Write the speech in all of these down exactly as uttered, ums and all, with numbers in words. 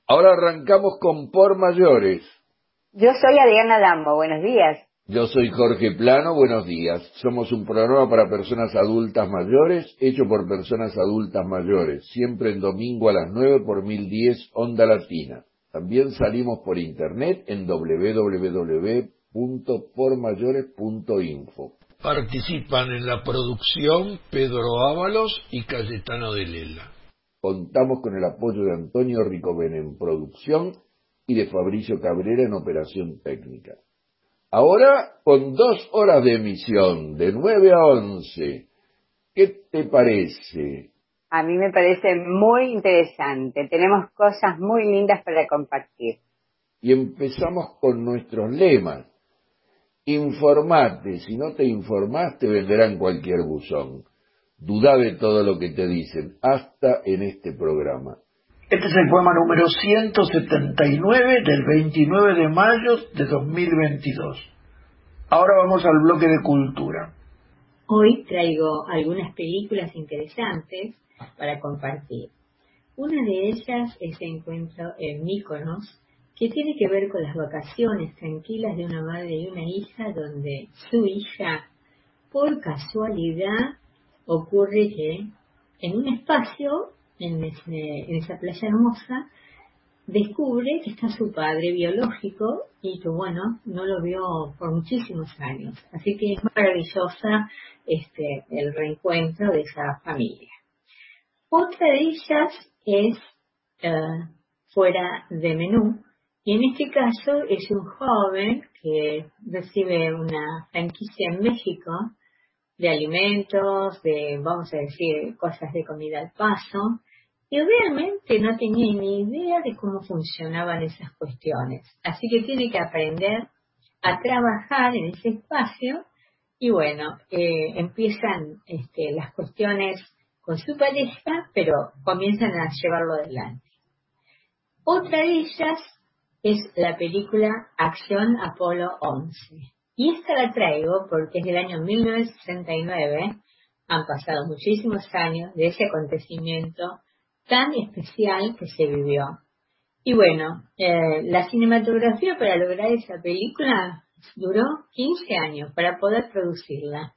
Ahora arrancamos con Por Mayores. Yo soy Adriana Lambo, buenos días. Yo soy Jorge Plano, buenos días. Somos un programa para personas adultas mayores, hecho por personas adultas mayores, siempre en domingo a las nueve por mil diez Onda Latina. También salimos por internet en doble u doble u doble u punto por mayores punto info. Participan en la producción Pedro Ábalos y Cayetano de Lela. Contamos con el apoyo de Antonio Ricovene en producción y de Fabricio Cabrera en operación técnica. Ahora, con dos horas de emisión, de nueve a once, ¿qué te parece? A mí me parece muy interesante. Tenemos cosas muy lindas para compartir. Y empezamos con nuestros lemas. Informate, si no te informás te venderán cualquier buzón. Dudá de todo lo que te dicen, hasta en este programa. Este es el poema número ciento setenta y nueve del veintinueve de mayo de dos mil veintidós. Ahora vamos al bloque de cultura. Hoy traigo algunas películas interesantes para compartir. Una de ellas es Encuentro en Mykonos, que tiene que ver con las vacaciones tranquilas de una madre y una hija, donde su hija, por casualidad, ocurre que en un espacio, en, ese, en esa playa hermosa, descubre que está su padre biológico y que, bueno, no lo vio por muchísimos años. Así que es maravillosa este, el reencuentro de esa familia. Otra de ellas es uh, Fuera de Menú, y en este caso es un joven que recibe una franquicia en México de alimentos, de, vamos a decir, cosas de comida al paso, y realmente no tenía ni idea de cómo funcionaban esas cuestiones. Así que tiene que aprender a trabajar en ese espacio y bueno, eh, empiezan este, las cuestiones con su pareja, pero comienzan a llevarlo adelante. Otra de ellas es la película Acción Apolo once. Y esta la traigo porque es del año mil novecientos sesenta y nueve, han pasado muchísimos años de ese acontecimiento tan especial que se vivió. Y bueno, eh, la cinematografía para lograr esa película duró quince años para poder producirla.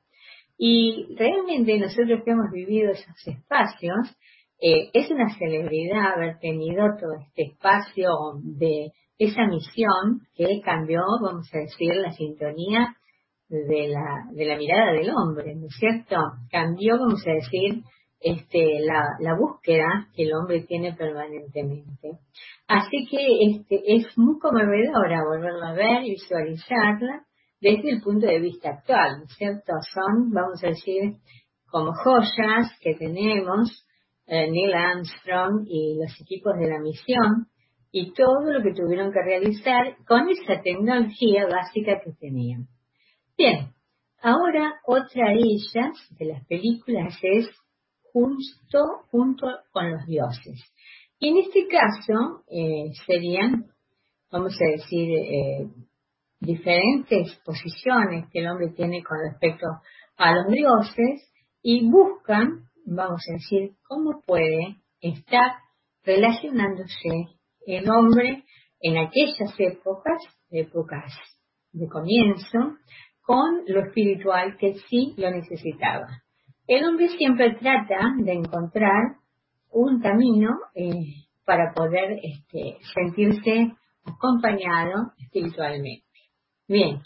Y realmente nosotros que hemos vivido esos espacios, eh, es una celebridad haber tenido todo este espacio de esa misión que cambió, vamos a decir, la sintonía de la, de la mirada del hombre, ¿no es cierto? Cambió, vamos a decir, este, la, la búsqueda que el hombre tiene permanentemente. Así que este, es muy conmovedora volverla a ver y visualizarla desde el punto de vista actual, ¿no es cierto? Son, vamos a decir, como joyas que tenemos, eh, Neil Armstrong y los equipos de la misión, y todo lo que tuvieron que realizar con esa tecnología básica que tenían. Bien, ahora otra de ellas, de las películas, es Justo junto con los dioses. Y en este caso eh, serían, vamos a decir, eh, diferentes posiciones que el hombre tiene con respecto a los dioses y buscan, vamos a decir, cómo puede estar relacionándose el hombre en aquellas épocas, épocas de comienzo, con lo espiritual que sí lo necesitaba. El hombre siempre trata de encontrar un camino eh, para poder este, sentirse acompañado espiritualmente. Bien,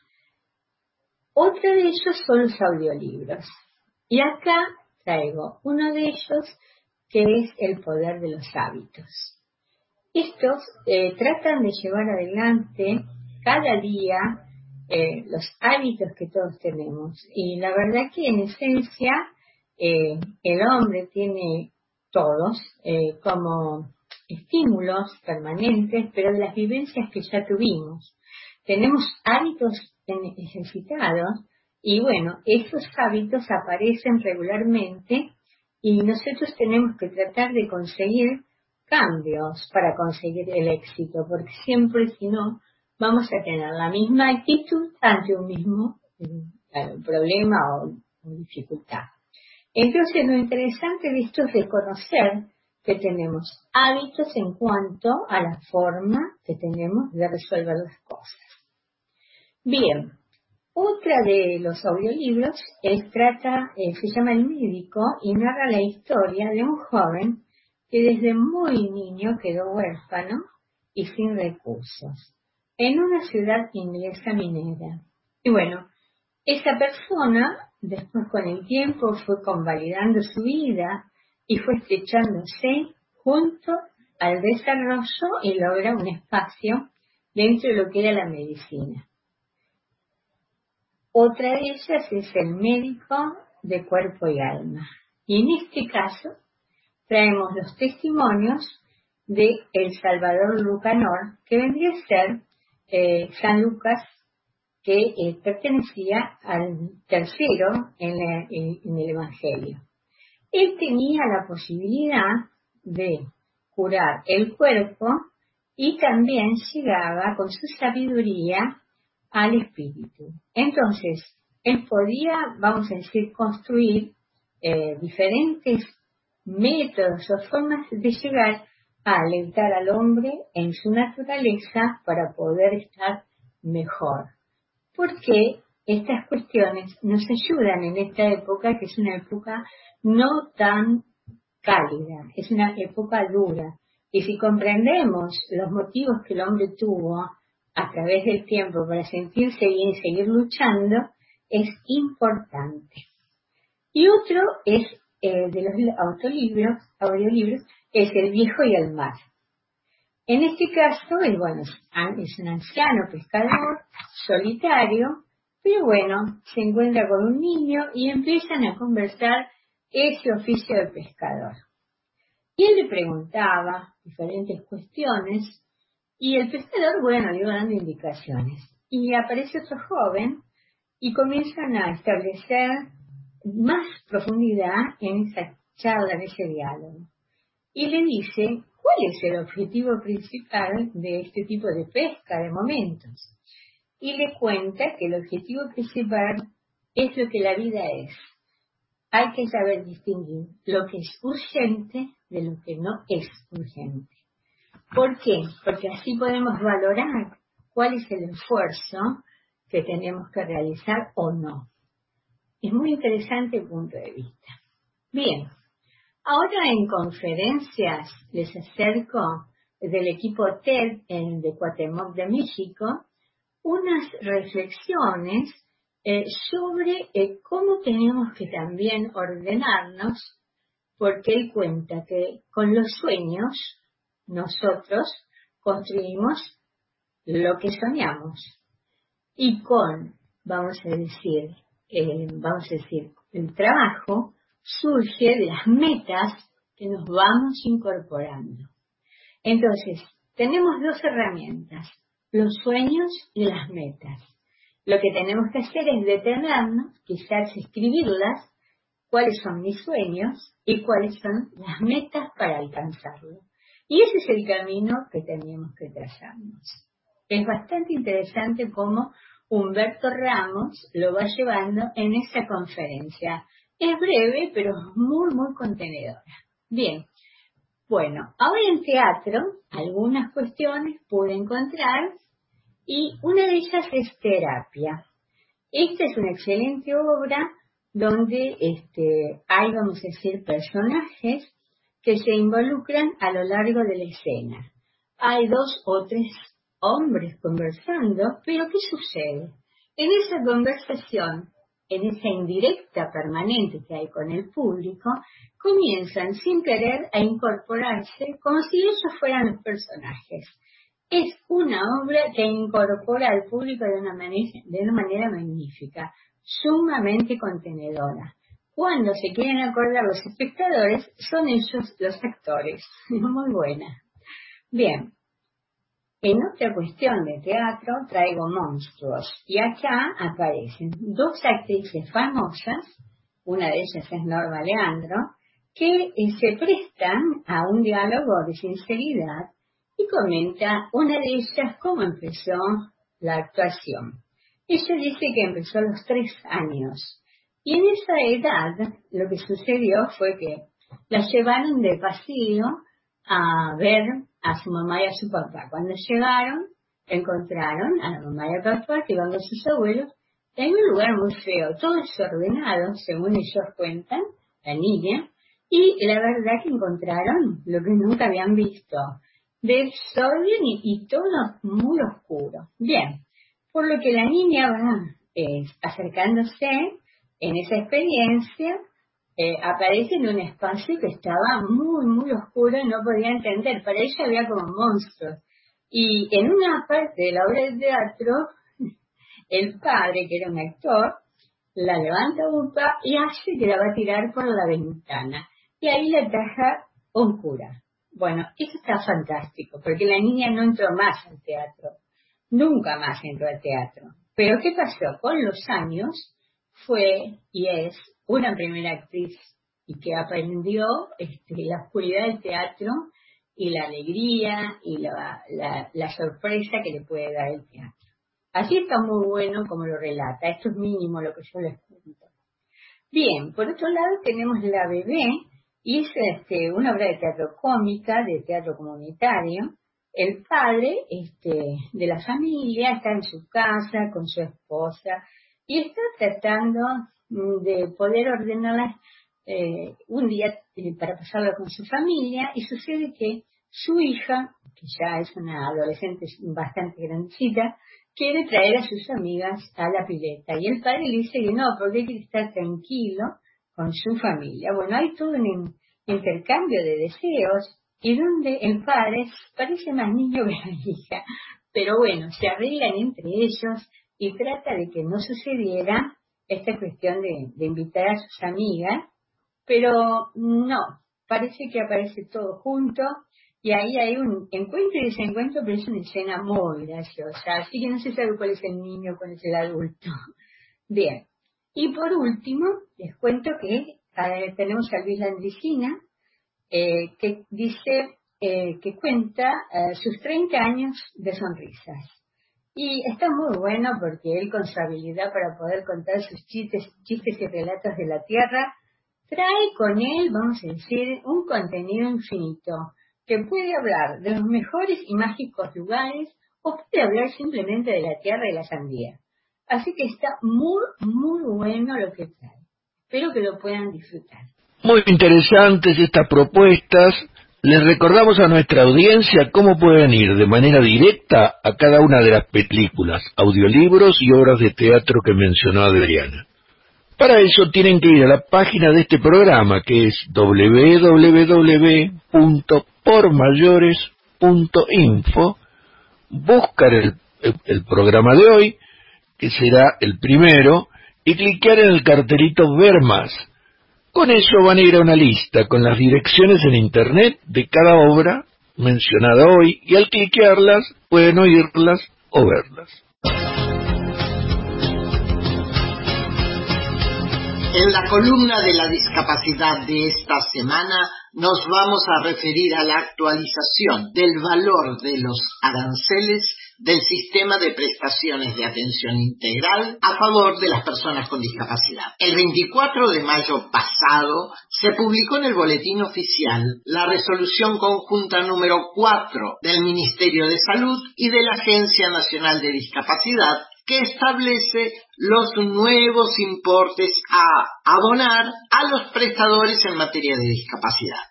otra de ellos son los audiolibros. Y acá traigo uno de ellos que es El poder de los hábitos. Estos eh, tratan de llevar adelante cada día eh, los hábitos que todos tenemos. Y la verdad que en esencia eh, el hombre tiene todos eh, como estímulos permanentes, pero de las vivencias que ya tuvimos. Tenemos hábitos ejercitados y bueno, esos hábitos aparecen regularmente y nosotros tenemos que tratar de conseguir cambios para conseguir el éxito, porque siempre si no vamos a tener la misma actitud ante un mismo eh, problema o, o dificultad. Entonces lo interesante de esto es reconocer que tenemos hábitos en cuanto a la forma que tenemos de resolver las cosas. Bien, otra de los audiolibros es, trata, eh, se llama El médico y narra la historia de un joven que desde muy niño quedó huérfano y sin recursos en una ciudad inglesa minera. Y bueno, esa persona después con el tiempo fue convalidando su vida y fue estrechándose junto al desarrollo y logra un espacio dentro de lo que era la medicina. Otra de ellas es El médico de cuerpo y alma. Y en este caso traemos los testimonios de El Salvador Lucanor, que vendría a ser eh, San Lucas, que eh, pertenecía al tercero en, la, en, en el Evangelio. Él tenía la posibilidad de curar el cuerpo y también llegaba con su sabiduría al espíritu. Entonces, él podía, vamos a decir, construir eh, diferentes métodos o formas de llegar a alentar al hombre en su naturaleza para poder estar mejor. Porque estas cuestiones nos ayudan en esta época, que es una época no tan cálida, es una época dura. Y si comprendemos los motivos que el hombre tuvo a través del tiempo para sentirse bien y seguir luchando, es importante. Y otro es eh, de los autolibros, audiolibros, es El viejo y el mar. En este caso, es, bueno, es un anciano pescador, solitario, pero bueno, se encuentra con un niño y empiezan a conversar ese oficio de pescador. Y él le preguntaba diferentes cuestiones y el pescador, bueno, le iba dando indicaciones. Y aparece otro joven y comienzan a establecer más profundidad en esa charla, en ese diálogo. Y le dice, ¿cuál es el objetivo principal de este tipo de pesca de momentos? Y le cuenta que el objetivo principal es lo que la vida es. Hay que saber distinguir lo que es urgente de lo que no es urgente. ¿Por qué? Porque así podemos valorar cuál es el esfuerzo que tenemos que realizar o no. Es muy interesante el punto de vista. Bien, ahora en conferencias les acerco del equipo T E D en, de Cuauhtémoc de México unas reflexiones eh, sobre eh, cómo tenemos que también ordenarnos, porque él cuenta que con los sueños nosotros construimos lo que soñamos y con, vamos a decir, eh, vamos a decir, el trabajo surge de las metas que nos vamos incorporando. Entonces, tenemos dos herramientas, los sueños y las metas. Lo que tenemos que hacer es detenernos, quizás escribirlas, cuáles son mis sueños y cuáles son las metas para alcanzarlo. Y ese es el camino que tenemos que trazarnos. Es bastante interesante cómo Humberto Ramos lo va llevando en esa conferencia. Es breve, pero muy, muy contenedora. Bien, bueno, ahora en teatro, algunas cuestiones pude encontrar y una de ellas es Terapia. Esta es una excelente obra donde este, hay, vamos a decir, personajes que se involucran a lo largo de la escena. Hay dos o tres hombres conversando, pero ¿qué sucede? En esa conversación, en esa indirecta permanente que hay con el público, comienzan sin querer a incorporarse como si ellos fueran los personajes. Es una obra que incorpora al público de una manera, de una manera magnífica, sumamente contenedora. Cuando se quieren acordar los espectadores, son ellos los actores. Muy buena. Bien. En otra cuestión de teatro traigo Monstruos. Y acá aparecen dos actrices famosas, una de ellas es Norma Leandro, que eh, se prestan a un diálogo de sinceridad y comenta una de ellas cómo empezó la actuación. Ella dice que empezó a los tres años. Y en esa edad lo que sucedió fue que la llevaron de paseo a ver a su mamá y a su papá. Cuando llegaron, encontraron a la mamá y al papá que iban con sus abuelos en un lugar muy feo, todo desordenado, según ellos cuentan, la niña, y la verdad que encontraron lo que nunca habían visto, desorden y, y todo muy oscuro. Bien, por lo que la niña va eh, acercándose en esa experiencia, eh, aparece en un espacio que estaba muy, muy oscuro y no podía entender. Para ella había como monstruos. Y en una parte de la obra de teatro, el padre, que era un actor, la levanta upa y hace que la va a tirar por la ventana. Y ahí la ataja un cura. Bueno, eso está fantástico, porque la niña no entró más al teatro. Nunca más entró al teatro. Pero ¿qué pasó? Con los años fue y es una primera actriz y que aprendió este, la oscuridad del teatro y la alegría y la, la, la sorpresa que le puede dar el teatro. Así está muy bueno como lo relata. Esto es mínimo lo que yo les cuento. Bien, por otro lado tenemos La Bebé, y es este, una obra de teatro cómica, de teatro comunitario. El padre este, de la familia está en su casa con su esposa y está tratando de poder ordenarlas eh, un día eh, para pasarlo con su familia, y sucede que su hija, que ya es una adolescente bastante grandecita, quiere traer a sus amigas a la pileta. Y el padre le dice que no, porque quiere estar tranquilo con su familia. Bueno, hay todo un intercambio de deseos y donde el padre parece más niño que la hija. Pero bueno, se arreglan entre ellos y trata de que no sucediera esta cuestión de, de invitar a sus amigas. Pero no, parece que aparece todo junto. Y ahí hay un encuentro y desencuentro, pero es una escena muy graciosa. Así que no se sabe cuál es el niño, cuál es el adulto. Bien. Y por último, les cuento que eh, tenemos a Luis Landricina, eh, que dice, eh, que cuenta eh, sus treinta años de sonrisas. Y está muy bueno porque él, con su habilidad para poder contar sus chistes, chistes y relatos de la tierra, trae con él, vamos a decir, un contenido infinito, que puede hablar de los mejores y mágicos lugares o puede hablar simplemente de la tierra y la sandía. Así que está muy, muy bueno lo que trae. Espero que lo puedan disfrutar. Muy interesantes estas propuestas. Les recordamos a nuestra audiencia cómo pueden ir de manera directa a cada una de las películas, audiolibros y obras de teatro que mencionó Adriana. Para eso tienen que ir a la página de este programa, que es doble u doble u doble u punto por mayores punto info, buscar el, el, el programa de hoy, que será el primero, y clicar en el cartelito Ver Más. Con eso van a ir a una lista con las direcciones en internet de cada obra mencionada hoy, y al cliquearlas pueden oírlas o verlas. En la columna de la discapacidad de esta semana nos vamos a referir a la actualización del valor de los aranceles del sistema de prestaciones de atención integral a favor de las personas con discapacidad. El veinticuatro de mayo pasado se publicó en el Boletín Oficial la resolución conjunta número cuatro del Ministerio de Salud y de la Agencia Nacional de Discapacidad, que establece los nuevos importes a abonar a los prestadores en materia de discapacidad.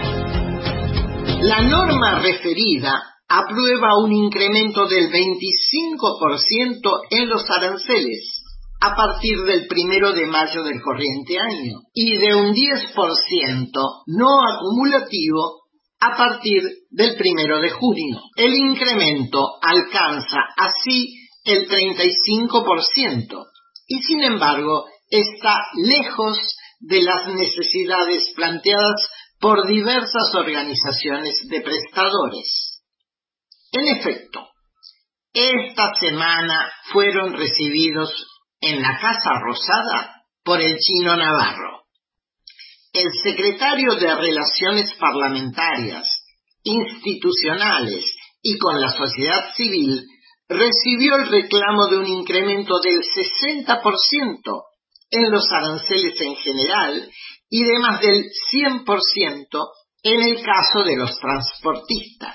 La norma referida aprueba un incremento del veinticinco por ciento en los aranceles a partir del primero de mayo del corriente año y de un diez por ciento no acumulativo a partir del primero de junio. El incremento alcanza así el treinta y cinco por ciento y sin embargo está lejos de las necesidades planteadas por diversas organizaciones de prestadores. En efecto, esta semana fueron recibidos en la Casa Rosada por el Chino Navarro. El secretario de Relaciones Parlamentarias, Institucionales y con la sociedad civil recibió el reclamo de un incremento del sesenta por ciento en los aranceles en general y de más del cien por ciento en el caso de los transportistas.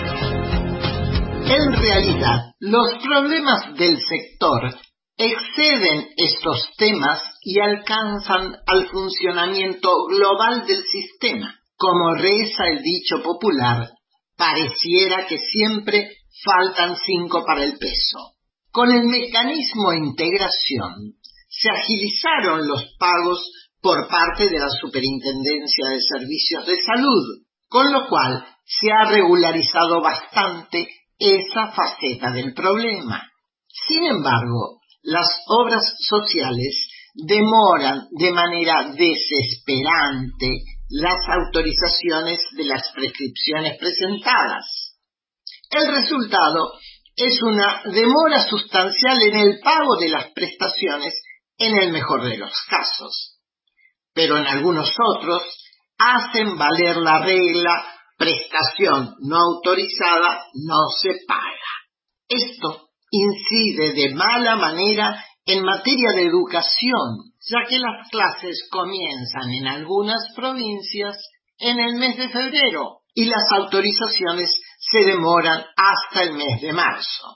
En realidad, los problemas del sector exceden estos temas y alcanzan al funcionamiento global del sistema. Como reza el dicho popular, pareciera que siempre faltan cinco para el peso. Con el mecanismo de integración, se agilizaron los pagos por parte de la Superintendencia de Servicios de Salud, con lo cual se ha regularizado bastante esa faceta del problema. Sin embargo, las obras sociales demoran de manera desesperante las autorizaciones de las prescripciones presentadas. El resultado es una demora sustancial en el pago de las prestaciones en el mejor de los casos, pero en algunos otros hacen valer la regla: prestación no autorizada no se paga. Esto incide de mala manera en materia de educación, ya que las clases comienzan en algunas provincias en el mes de febrero y las autorizaciones se demoran hasta el mes de marzo.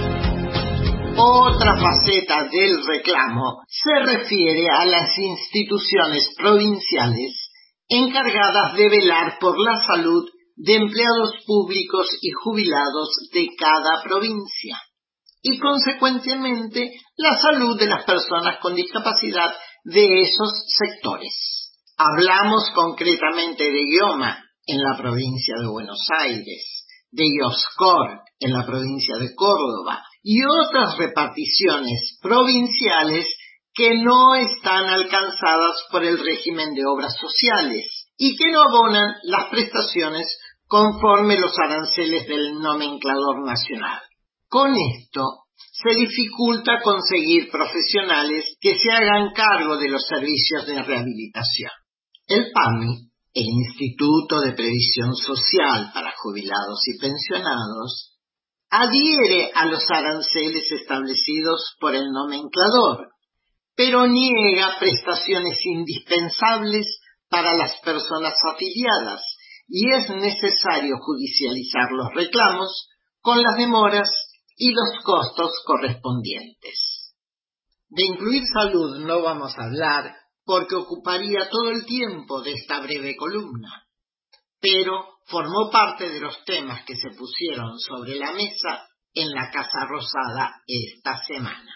Otra faceta del reclamo se refiere a las instituciones provinciales encargadas de velar por la salud de empleados públicos y jubilados de cada provincia, y consecuentemente la salud de las personas con discapacidad de esos sectores. Hablamos concretamente de IOMA en la provincia de Buenos Aires, de IOSCOR en la provincia de Córdoba y otras reparticiones provinciales que no están alcanzadas por el régimen de obras sociales y que no abonan las prestaciones conforme los aranceles del nomenclador nacional. Con esto se dificulta conseguir profesionales que se hagan cargo de los servicios de rehabilitación. El PAMI, el Instituto de Previsión Social para Jubilados y Pensionados, adhiere a los aranceles establecidos por el nomenclador, pero niega prestaciones indispensables para las personas afiliadas y es necesario judicializar los reclamos con las demoras y los costos correspondientes. De incluir salud no vamos a hablar porque ocuparía todo el tiempo de esta breve columna, pero formó parte de los temas que se pusieron sobre la mesa en la Casa Rosada esta semana.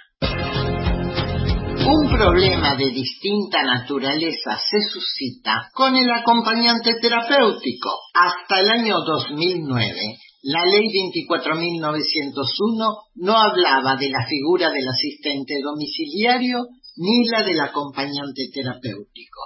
Un problema de distinta naturaleza se suscita con el acompañante terapéutico. Hasta el año dos mil nueve, la Ley veinticuatro mil novecientos uno no hablaba de la figura del asistente domiciliario ni la del acompañante terapéutico.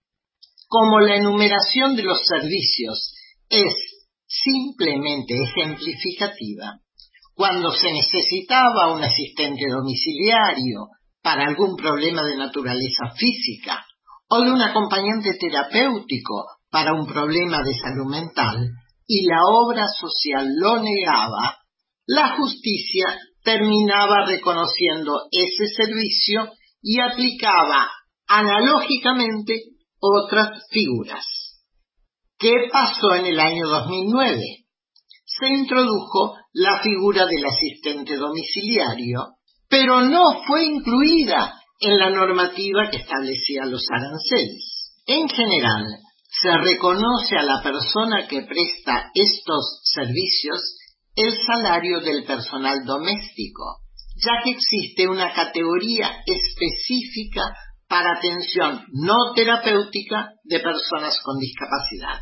Como la enumeración de los servicios es simplemente ejemplificativa, cuando se necesitaba un asistente domiciliario para algún problema de naturaleza física o de un acompañante terapéutico para un problema de salud mental y la obra social lo negaba, la justicia terminaba reconociendo ese servicio y aplicaba analógicamente otras figuras. ¿Qué pasó en el año dos mil nueve? Se introdujo la figura del asistente domiciliario, pero no fue incluida en la normativa que establecía los aranceles. En general, se reconoce a la persona que presta estos servicios el salario del personal doméstico, ya que existe una categoría específica para atención no terapéutica de personas con discapacidad.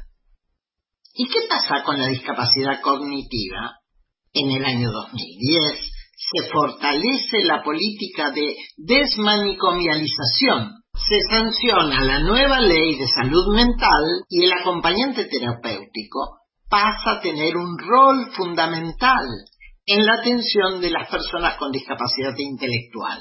¿Y qué pasa con la discapacidad cognitiva? En el año dos mil diez se fortalece la política de desmanicomialización. Se sanciona la nueva ley de salud mental y el acompañante terapéutico pasa a tener un rol fundamental en la atención de las personas con discapacidad intelectual.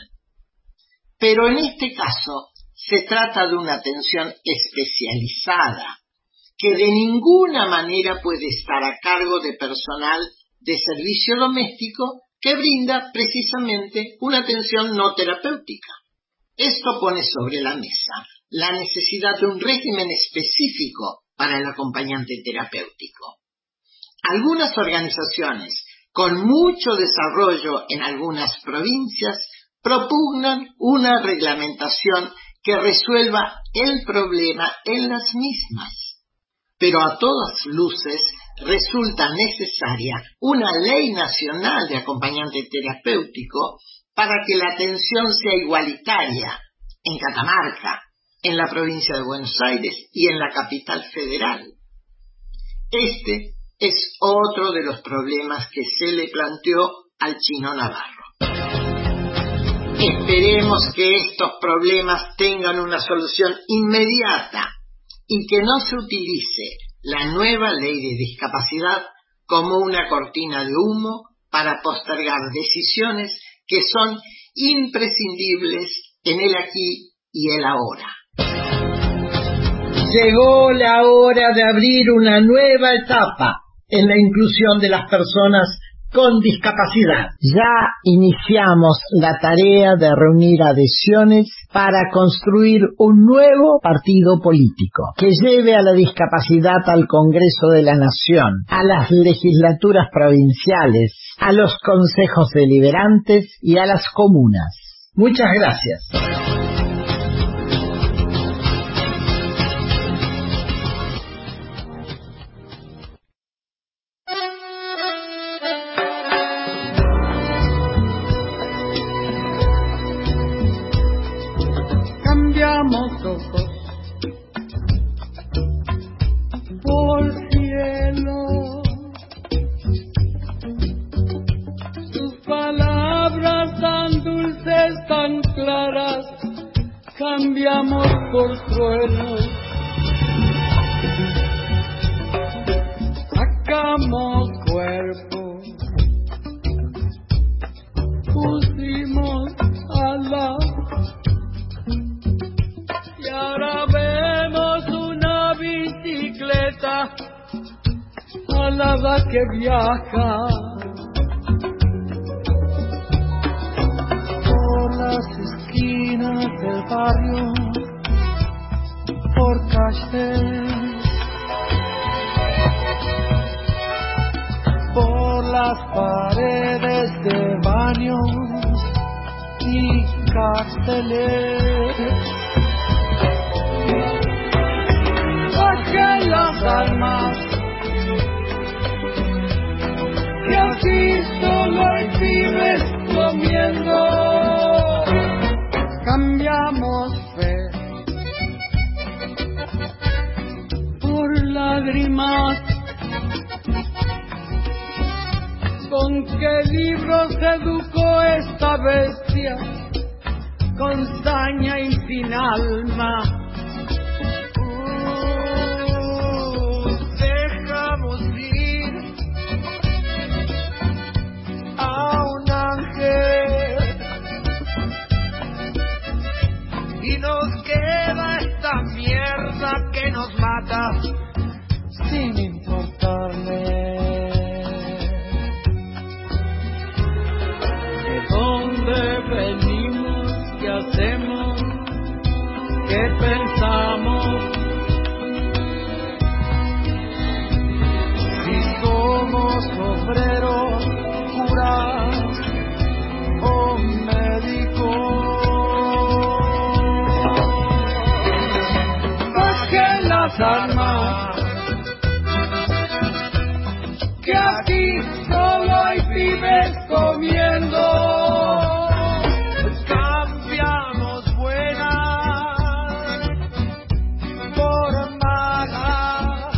Pero en este caso se trata de una atención especializada que de ninguna manera puede estar a cargo de personal de servicio doméstico que brinda precisamente una atención no terapéutica. Esto pone sobre la mesa la necesidad de un régimen específico para el acompañante terapéutico. Algunas organizaciones con mucho desarrollo en algunas provincias propugnan una reglamentación que resuelva el problema en las mismas. Pero a todas luces resulta necesaria una ley nacional de acompañante terapéutico para que la atención sea igualitaria en Catamarca, en la provincia de Buenos Aires y en la capital federal. Este es otro de los problemas que se le planteó al Chino Navarro. Esperemos que estos problemas tengan una solución inmediata y que no se utilice la nueva ley de discapacidad como una cortina de humo para postergar decisiones que son imprescindibles en el aquí y el ahora. Llegó la hora de abrir una nueva etapa en la inclusión de las personas con discapacidad. Ya iniciamos la tarea de reunir adhesiones para construir un nuevo partido político que lleve a la discapacidad al Congreso de la Nación, a las legislaturas provinciales, a los consejos deliberantes y a las comunas. Muchas gracias. Cambiamos ojos por cielo, tus palabras tan dulces, tan claras, cambiamos por truenos, sacamos cuerpo, pusimos alas. Y ahora vemos una bicicleta alada que viaja por las esquinas del barrio, por Castells, por las paredes de baños y carteles. Que las almas, que aquí solo hay pibes comiendo, cambiamos fe por lágrimas. ¿Con qué libros educó esta bestia con saña y sin alma? Y nos queda esta mierda que nos mata sin importarle de dónde venimos, qué hacemos, qué pensamos, si somos obreros, curas o médicos. Las armas, que aquí solo hay pibes comiendo, cambiamos buenas por malas,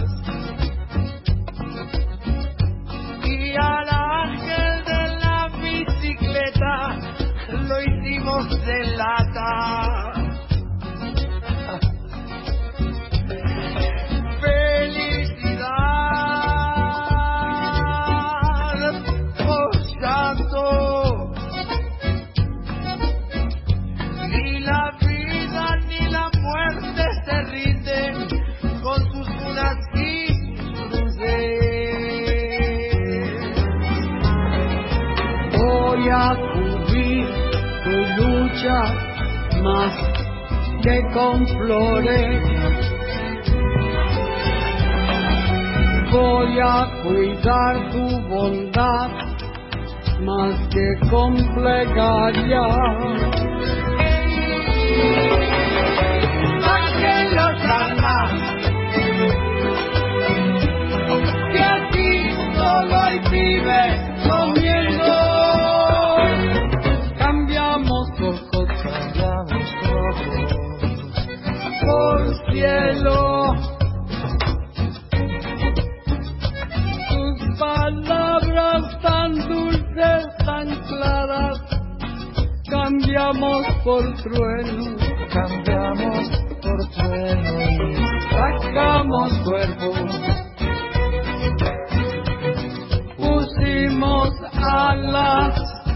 y al ángel de la bicicleta lo hicimos de lata. A cubrir tu lucha más que con flores. Voy a cuidar tu bondad más que con plegaria. Saquen las armas, que aquí solo hay pibes comiendo. Cambiamos ojos, cambiamos ojos por cielo. Tus palabras tan dulces, tan claras, cambiamos por trueno, cambiamos por trueno y sacamos cuerpo. Pusimos alas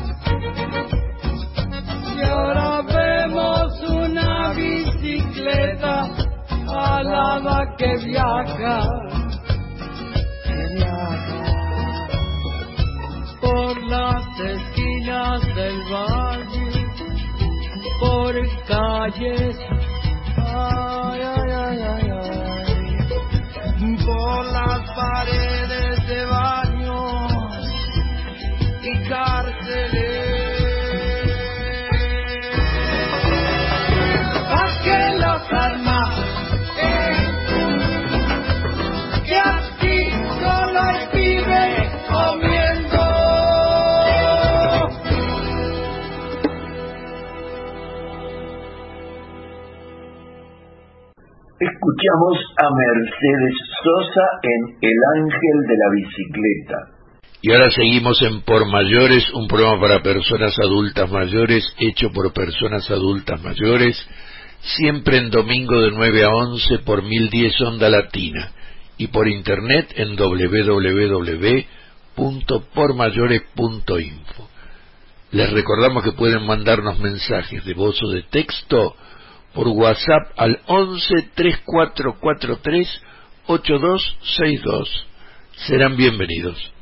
y ahora vemos una bicicleta alada que viaja, que viaja por las esquinas del valle, por calles, ay, ay, ay, ay, ay, por las paredes de baños y cárceles. Saquen las armas, eh, que aquí solo hay pibes comiendo. Escuchamos a Mercedes Sosa en El Ángel de la Bicicleta. Y ahora seguimos en Por Mayores, un programa para personas adultas mayores, hecho por personas adultas mayores, siempre en domingo de nueve a once por mil diez Onda Latina, y por internet en doble u doble u doble u punto por mayores punto info. Les recordamos que pueden mandarnos mensajes de voz o de texto por WhatsApp al once, treinta y cuatro cuarenta y tres, ochenta y dos sesenta y dos. Serán bienvenidos.